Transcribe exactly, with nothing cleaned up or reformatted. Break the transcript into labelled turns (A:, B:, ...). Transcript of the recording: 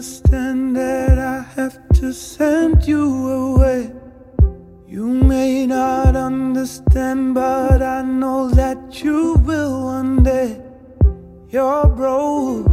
A: understand that I have to send you away. You may not understand, but I know that you will one day. You're broke,